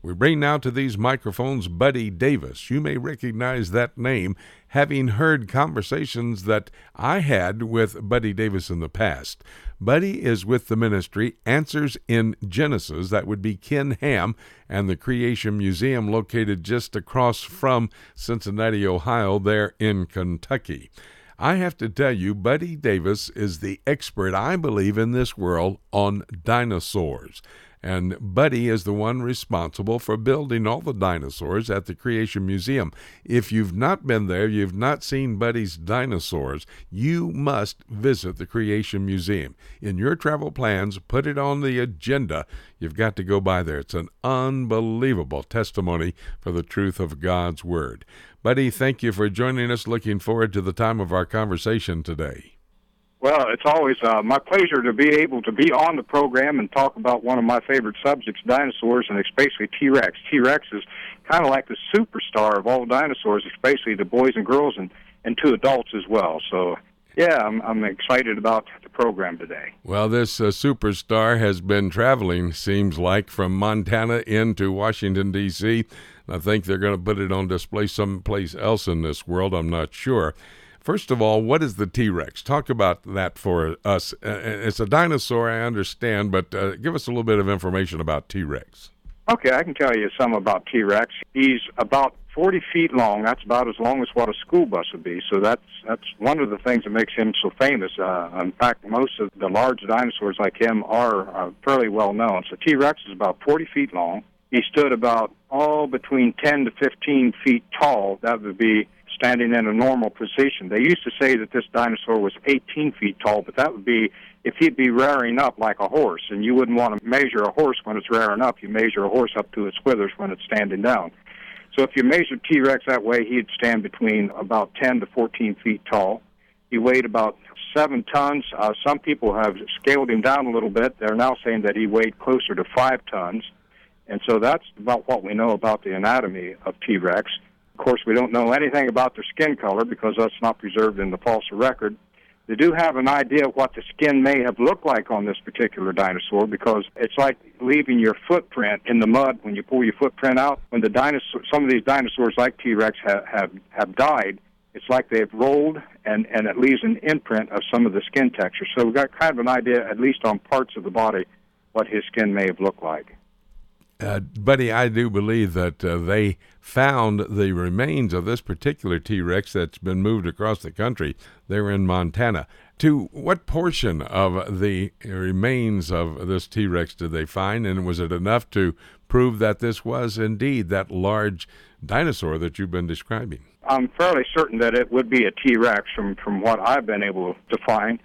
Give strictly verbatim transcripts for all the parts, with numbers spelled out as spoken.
We bring now to these microphones Buddy Davis. You may recognize that name, having heard conversations that I had with Buddy Davis in the past. Buddy is with the ministry Answers in Genesis. That would be Ken Ham and the Creation Museum located just across from Cincinnati, Ohio, there in Kentucky. I have to tell you, Buddy Davis is the expert, I believe, in this world on dinosaurs. And Buddy is the one responsible for building all the dinosaurs at the Creation Museum. If you've not been there, you've not seen Buddy's dinosaurs, you must visit the Creation Museum. In your travel plans, put it on the agenda. You've got to go by there. It's an unbelievable testimony for the truth of God's Word. Buddy, thank you for joining us. Looking forward to the time of our conversation today. Well, it's always uh, my pleasure to be able to be on the program and talk about one of my favorite subjects, dinosaurs, and especially T-Rex. T-Rex is kind of like the superstar of all dinosaurs, especially the boys and girls and, and to adults as well. So, yeah, I'm, I'm excited about the program today. Well, this uh, superstar has been traveling, seems like, from Montana into Washington, D C I think they're going to put it on display someplace else in this world. I'm not sure. First of all, what is the T-Rex? Talk about that for us. Uh, it's a dinosaur, I understand, but uh, give us a little bit of information about T-Rex. Okay, I can tell you some about T-Rex. He's about forty feet long. That's about as long as what a school bus would be. So that's that's one of the things that makes him so famous. Uh, in fact, most of the large dinosaurs like him are uh, fairly well known. So T-Rex is about forty feet long. He stood about, all between ten to fifteen feet tall. That would be standing in a normal position. They used to say that this dinosaur was eighteen feet tall, but that would be if he'd be rearing up like a horse, and you wouldn't want to measure a horse when it's rearing up. You measure a horse up to its withers when it's standing down. So if you measured T-Rex that way, he'd stand between about ten to fourteen feet tall. He weighed about seven tons. Uh, some people have scaled him down a little bit. They're now saying that he weighed closer to five tons. And so that's about what we know about the anatomy of T-Rex. Of course, we don't know anything about their skin color because that's not preserved in the fossil record. They do have an idea of what the skin may have looked like on this particular dinosaur because it's like leaving your footprint in the mud when you pull your footprint out. When the dinosaur, some of these dinosaurs like T-Rex have, have, have died, it's like they've rolled and, and it leaves an imprint of some of the skin texture. So we've got kind of an idea, at least on parts of the body, what his skin may have looked like. Uh, Buddy, I do believe that uh, they found the remains of this particular T-Rex that's been moved across the country. They're in Montana. To what portion of the remains of this T-Rex did they find, and was it enough to prove that this was indeed that large dinosaur that you've been describing? I'm fairly certain that it would be a T-Rex from, from what I've been able to find.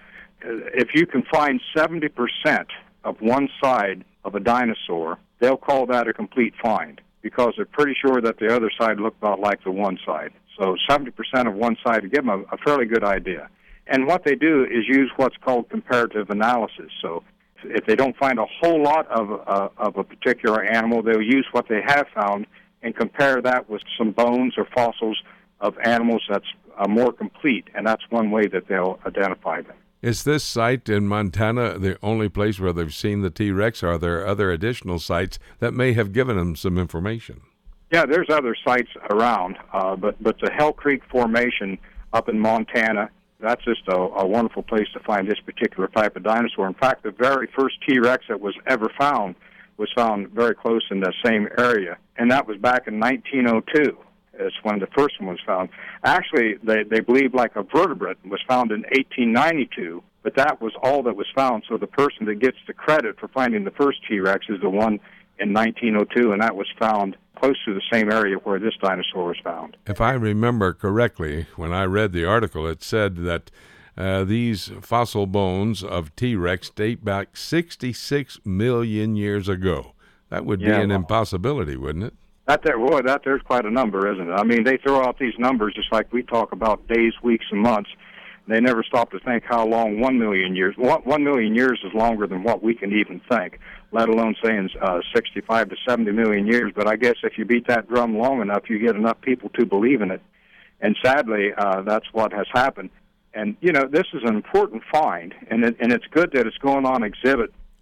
If you can find seventy percent of one side of a dinosaur, they'll call that a complete find because they're pretty sure that the other side looked about like the one side. So seventy percent of one side to give them a, a fairly good idea. And what they do is use what's called comparative analysis. So if they don't find a whole lot of, uh, of a particular animal, they'll use what they have found and compare that with some bones or fossils of animals that's uh, more complete, and that's one way that they'll identify them. Is this site in Montana the only place where they've seen the T-Rex? Are there other additional sites that may have given them some information? Yeah, there's other sites around, uh, but, but the Hell Creek Formation up in Montana, that's just a, a wonderful place to find this particular type of dinosaur. In fact, the very first T-Rex that was ever found was found very close in the same area, and that was back in nineteen oh two. Is when the first one was found. Actually, they, they believe like a vertebrate was found in eighteen ninety-two, but that was all that was found. So the person that gets the credit for finding the first T-Rex is the one in nineteen oh two, and that was found close to the same area where this dinosaur was found. If I remember correctly, when I read the article, it said that uh, these fossil bones of T-Rex date back sixty-six million years ago. That would yeah, be an well, impossibility, wouldn't it? That there, boy, that there's quite a number, isn't it? I mean, they throw out these numbers just like we talk about days, weeks, and months. They never stop to think how long one million years. One, one million years is longer than what we can even think, let alone saying uh, sixty-five to seventy million years. But I guess if you beat that drum long enough, you get enough people to believe in it. And sadly, uh, that's what has happened. And, you know, this is an important find, and, it, and it's good that it's going on exhibit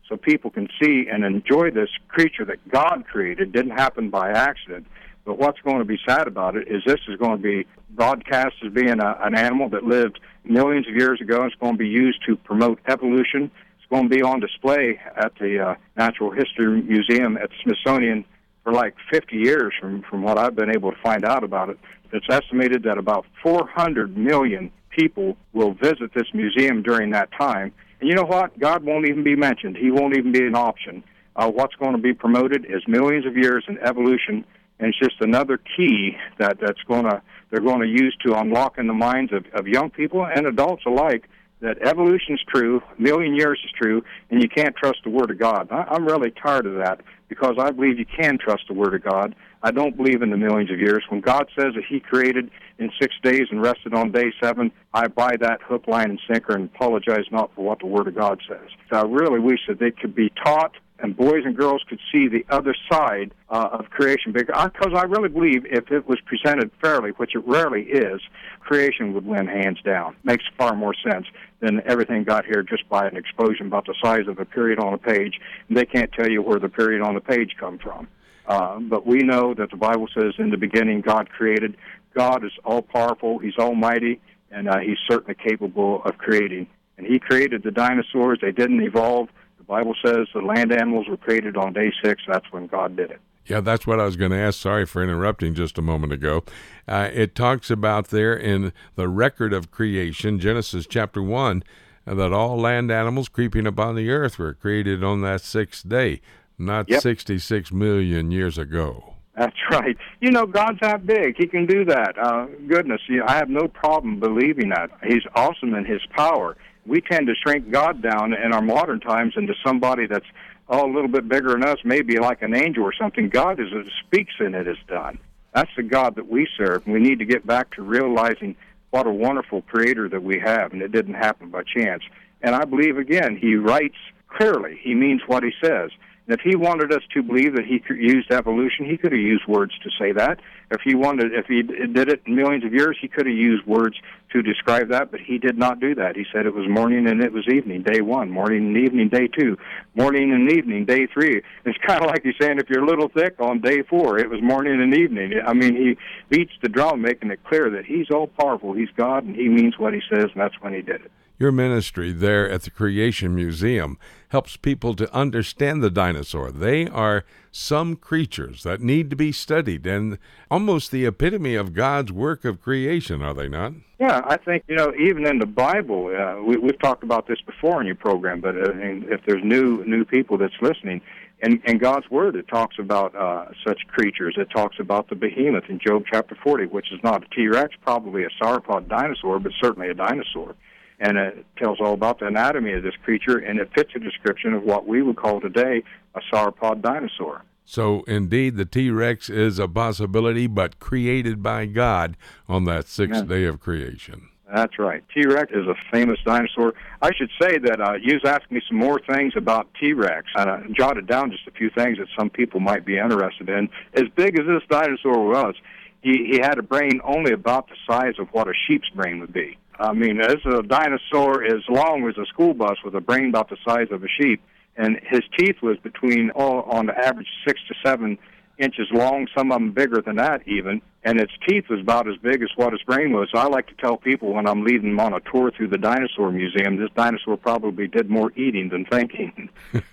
so people can see and enjoy this creature that God created. Didn't happen by accident. But what's going to be sad about it is this is going to be broadcast as being a, an animal that lived millions of years ago. It's going to be used to promote evolution. It's going to be on display at the uh, Natural History Museum at the Smithsonian for like fifty years from, from what I've been able to find out about it. It's estimated that about four hundred million people will visit this museum during that time. And you know what? God won't even be mentioned. He won't even be an option. Uh, what's going to be promoted is millions of years in evolution, and it's just another key that, that's going to they're going to use to unlock in the minds of, of young people and adults alike that evolution is true, a million years is true, and you can't trust the Word of God. I, I'm really tired of that because I believe you can trust the Word of God. I don't believe in the millions of years. When God says that He created in six days and rested on day seven, I buy that hook, line, and sinker and apologize not for what the Word of God says. So I really wish that they could be taught and boys and girls could see the other side uh, of creation. Because I really believe if it was presented fairly, which it rarely is, creation would win hands down. Makes far more sense than everything got here just by an explosion about the size of a period on a page. And they can't tell you where the period on the page come from. Uh, but we know that the Bible says in the beginning God created. God is all-powerful. He's almighty, and uh, He's certainly capable of creating. And He created the dinosaurs. They didn't evolve. The Bible says the land animals were created on day six. That's when God did it. Yeah, that's what I was going to ask. Sorry for interrupting just a moment ago. Uh, it talks about there in the record of creation, Genesis chapter one, uh, that all land animals creeping upon the earth were created on that sixth day, not yep. sixty-six million years ago. That's right. You know, God's that big. He can do that. Uh, goodness, you know, I have no problem believing that. He's awesome in His power. We tend to shrink God down in our modern times into somebody that's oh, a little bit bigger than us, maybe like an angel or something. God is speaks and it is done. That's the God that we serve. And we need to get back to realizing what a wonderful Creator that we have, and it didn't happen by chance. And I believe, again, He writes clearly. He means what He says. And if He wanted us to believe that He used evolution, He could have used words to say that. If He wanted, if He did it in millions of years, He could have used words to describe that, but He did not do that. He said it was morning and it was evening, day one, morning and evening, day two, morning and evening, day three. It's kind of like He's saying if you're a little thick on day four, it was morning and evening. I mean, He beats the drum, making it clear that He's all-powerful, He's God, and He means what He says, and that's when He did it. Your ministry there at the Creation Museum helps people to understand the dinosaur. They are some creatures that need to be studied and almost the epitome of God's work of creation, are they not? Yeah, I think, you know, even in the Bible, uh, we, we've talked about this before in your program, but uh, if there's new new people that's listening, in, in God's Word, it talks about uh, such creatures. It talks about the behemoth in Job chapter forty, which is not a T-Rex, probably a sauropod dinosaur, but certainly a dinosaur. And it tells all about the anatomy of this creature, and it fits a description of what we would call today a sauropod dinosaur. So, indeed, the T-Rex is a possibility, but created by God on that sixth yeah. day of creation. That's right. T-Rex is a famous dinosaur. I should say that uh, you was asking me some more things about T-Rex. I uh, jotted down just a few things that some people might be interested in. As big as this dinosaur was, he, he had a brain only about the size of what a sheep's brain would be. I mean, as a dinosaur as long as a school bus with a brain about the size of a sheep, and his teeth was between, oh, on the average, six to seven inches long, some of them bigger than that even, and its teeth was about as big as what his brain was. So I like to tell people when I'm leading them on a tour through the dinosaur museum, this dinosaur probably did more eating than thinking.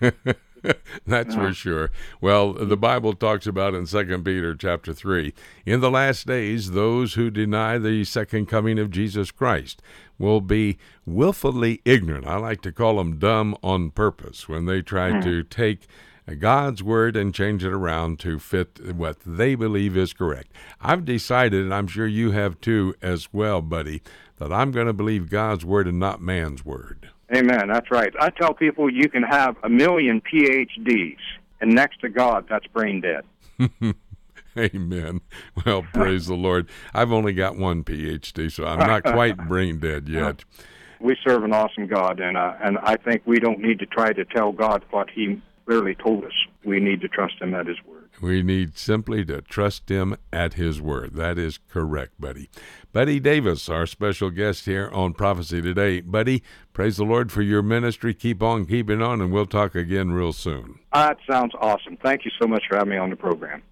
That's for sure. Well, the Bible talks about in Second Peter chapter three, in the last days, those who deny the second coming of Jesus Christ will be willfully ignorant. I like to call them dumb on purpose when they try mm. to take God's word and change it around to fit what they believe is correct. I've decided, and I'm sure you have too as well, buddy, that I'm going to believe God's word and not man's word. Amen. That's right. I tell people you can have a million P H Ds, and next to God, that's brain dead. Amen. Well, praise the Lord. I've only got one P H D, so I'm not quite brain dead yet. We serve an awesome God, and uh, and I think we don't need to try to tell God what He clearly told us. We need to trust Him at His word. We need simply to trust him at his word. That is correct, Buddy. Buddy Davis, our special guest here on Prophecy Today. Buddy, praise the Lord for your ministry. Keep on keeping on, and we'll talk again real soon. That sounds awesome. Thank you so much for having me on the program.